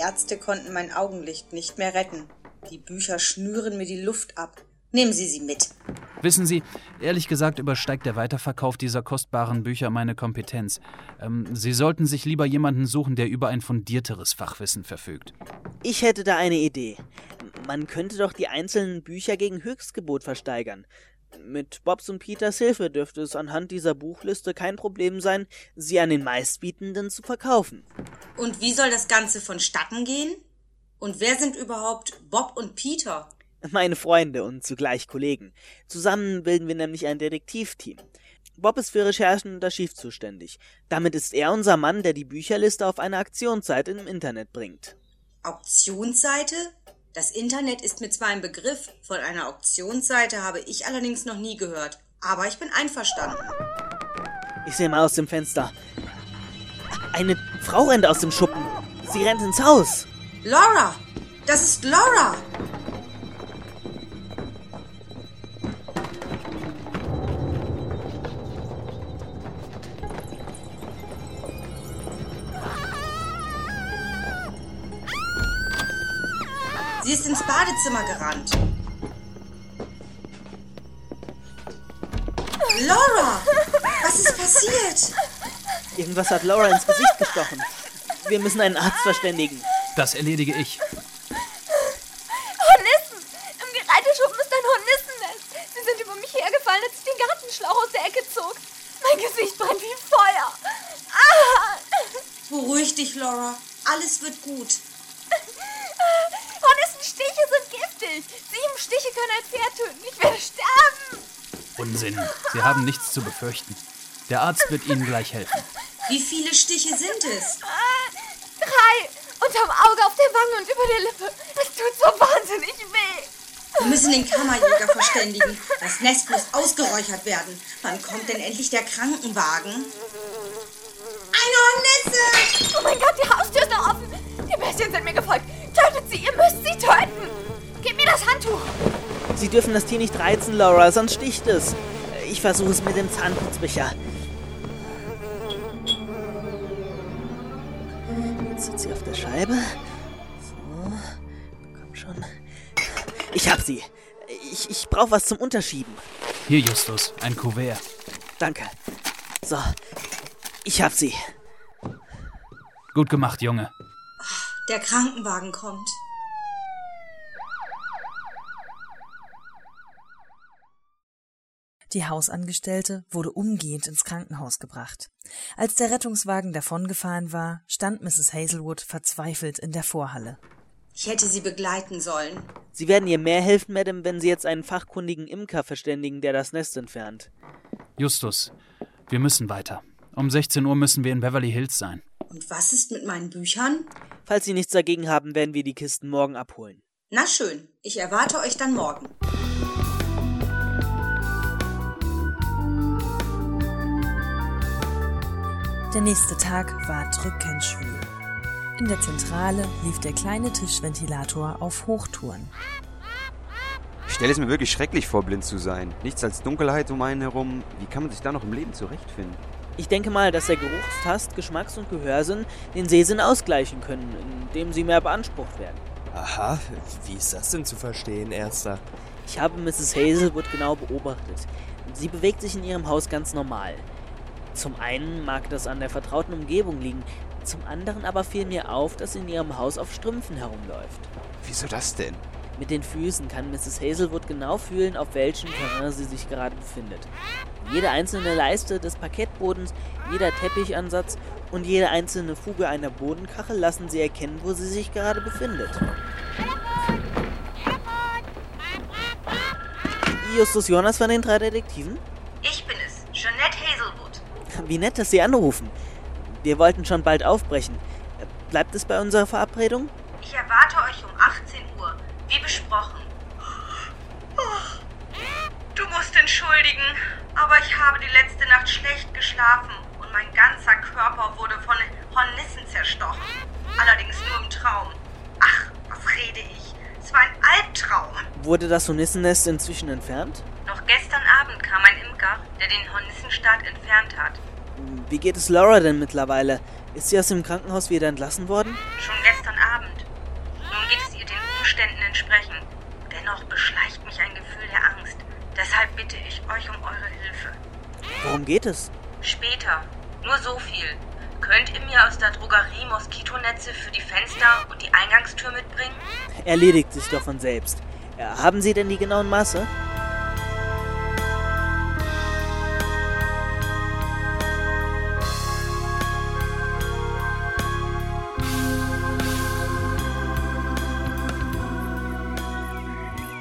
Ärzte konnten mein Augenlicht nicht mehr retten. Die Bücher schnüren mir die Luft ab. Nehmen Sie sie mit. Wissen Sie, ehrlich gesagt übersteigt der Weiterverkauf dieser kostbaren Bücher meine Kompetenz. Sie sollten sich lieber jemanden suchen, der über ein fundierteres Fachwissen verfügt. Ich hätte da eine Idee. Man könnte doch die einzelnen Bücher gegen Höchstgebot versteigern. Mit Bobs und Peters Hilfe dürfte es anhand dieser Buchliste kein Problem sein, sie an den Meistbietenden zu verkaufen. Und wie soll das Ganze vonstatten gehen? Und wer sind überhaupt Bob und Peter? Meine Freunde und zugleich Kollegen. Zusammen bilden wir nämlich ein Detektivteam. Bob ist für Recherchen und Archiv zuständig. Damit ist er unser Mann, der die Bücherliste auf eine Auktionsseite im Internet bringt. Auktionsseite? Das Internet ist mir zwar ein Begriff, von einer Auktionsseite habe ich allerdings noch nie gehört. Aber ich bin einverstanden. Ich sehe mal aus dem Fenster. Eine Frau rennt aus dem Schuppen. Sie rennt ins Haus. Laura! Das ist Laura! Sie ist ins Badezimmer gerannt. Laura! Was ist passiert? Irgendwas hat Laura ins Gesicht gestochen. Wir müssen einen Arzt verständigen. Das erledige ich. Hornissen! Im Getreideschuppen ist ein Hornissennest. Sie sind über mich hergefallen, als ich den Gartenschlauch aus der Ecke zog. Mein Gesicht brennt wie Feuer. Ah! Beruhig dich, Laura. Alles wird gut. Hornissenstiche sind giftig. 7 Stiche können ein Pferd töten. Ich werde sterben. Unsinn. Sie haben nichts zu befürchten. Der Arzt wird Ihnen gleich helfen. Wie viele Stiche sind es? 3. Unterm Auge, auf der Wange und über der Lippe. Es tut so wahnsinnig weh. Wir müssen den Kammerjäger verständigen. Das Nest muss ausgeräuchert werden. Wann kommt denn endlich der Krankenwagen? Eine Hornisse! Oh mein Gott, die Haustür ist noch offen. Die Bestien sind mir gefolgt. Tötet sie, ihr müsst sie töten. Gib mir das Handtuch. Sie dürfen das Tier nicht reizen, Laura, sonst sticht es. Ich versuche es mit dem Zahnputzbecher. Jetzt sitzt sie auf der Scheibe. So, komm schon. Ich hab sie. Ich brauche was zum Unterschieben. Hier, Justus, ein Kuvert. Danke. So, ich hab sie. Gut gemacht, Junge. Der Krankenwagen kommt. Die Hausangestellte wurde umgehend ins Krankenhaus gebracht. Als der Rettungswagen davongefahren war, stand Mrs. Hazelwood verzweifelt in der Vorhalle. Ich hätte sie begleiten sollen. Sie werden ihr mehr helfen, Madame, wenn Sie jetzt einen fachkundigen Imker verständigen, der das Nest entfernt. Justus, wir müssen weiter. Um 16 Uhr müssen wir in Beverly Hills sein. Und was ist mit meinen Büchern? Falls Sie nichts dagegen haben, werden wir die Kisten morgen abholen. Na schön, ich erwarte euch dann morgen. Der nächste Tag war drückend schwül. In der Zentrale lief der kleine Tischventilator auf Hochtouren. Ich stelle es mir wirklich schrecklich vor, blind zu sein. Nichts als Dunkelheit um einen herum. Wie kann man sich da noch im Leben zurechtfinden? Ich denke mal, dass der Geruchstast, Geschmacks- und Gehörsinn den Sehsinn ausgleichen können, indem sie mehr beansprucht werden. Aha, wie ist das denn zu verstehen, Erster? Ich habe Mrs. Hazelwood genau beobachtet. Sie bewegt sich in ihrem Haus ganz normal. Zum einen mag das an der vertrauten Umgebung liegen, zum anderen aber fiel mir auf, dass sie in ihrem Haus auf Strümpfen herumläuft. Wieso das denn? Mit den Füßen kann Mrs. Hazelwood genau fühlen, auf welchem Terrain sie sich gerade befindet. Jede einzelne Leiste des Parkettbodens, jeder Teppichansatz und jede einzelne Fuge einer Bodenkachel lassen sie erkennen, wo sie sich gerade befindet. Justus Jonas von den 3 Detektiven? Ich bin es, Jeanette Hazelwood. Wie nett, dass Sie anrufen. Wir wollten schon bald aufbrechen. Bleibt es bei unserer Verabredung? Ich erwarte euch um 18 Uhr, wie besprochen. Du musst entschuldigen, aber ich habe die letzte Nacht schlecht geschlafen und mein ganzer Körper wurde von Hornissen zerstochen. Allerdings nur im Traum. Ach, was rede ich? Es war ein Albtraum. Wurde das Hornissennest inzwischen entfernt? Noch gestern Abend kam ein Imker, der den Hornissenstaat entfernt hat. Wie geht es Laura denn mittlerweile? Ist sie aus dem Krankenhaus wieder entlassen worden? Schon gestern Abend. Nun geht es ihr den Umständen entsprechend. Dennoch beschleicht mich ein Gefühl der Angst. Deshalb bitte ich euch um eure Hilfe. Worum geht es? Später. Nur so viel. Könnt ihr mir aus der Drogerie Moskitonetze für die Fenster und die Eingangstür mitbringen? Erledigt sich doch von selbst. Ja, haben Sie denn die genauen Maße?